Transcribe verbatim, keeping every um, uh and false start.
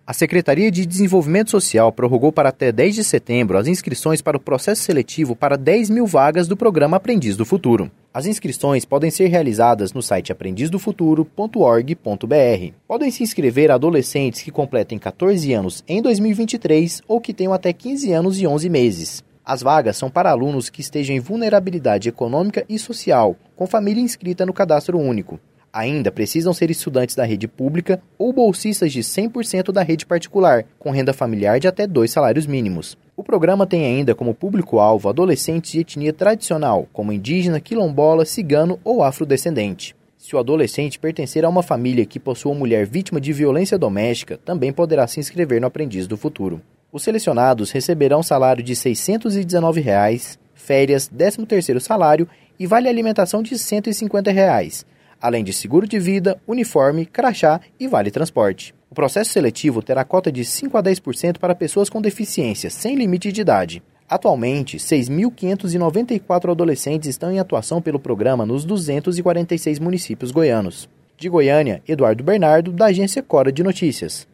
A Secretaria de Desenvolvimento Social prorrogou para até dez de setembro as inscrições para o processo seletivo para dez mil vagas do programa Aprendiz do Futuro. As inscrições podem ser realizadas no site aprendiz do futuro ponto org ponto br. Podem se inscrever adolescentes que completem catorze anos em dois mil e vinte e três ou que tenham até quinze anos e onze meses. As vagas são para alunos que estejam em vulnerabilidade econômica e social, com família inscrita no cadastro único. Ainda precisam ser estudantes da rede pública ou bolsistas de cem por cento da rede particular, com renda familiar de até dois salários mínimos. O programa tem ainda como público-alvo adolescentes de etnia tradicional, como indígena, quilombola, cigano ou afrodescendente. Se o adolescente pertencer a uma família que possua mulher vítima de violência doméstica, também poderá se inscrever no Aprendiz do Futuro. Os selecionados receberão salário de seiscentos e dezenove reais, férias, décimo terceiro salário e vale alimentação de cento e cinquenta reais. Além de seguro de vida, uniforme, crachá e vale transporte. O processo seletivo terá cota de cinco a dez por cento para pessoas com deficiência, sem limite de idade. Atualmente, seis mil quinhentos e noventa e quatro adolescentes estão em atuação pelo programa nos duzentos e quarenta e seis municípios goianos. De Goiânia, Eduardo Bernardo, da agência Cora de Notícias.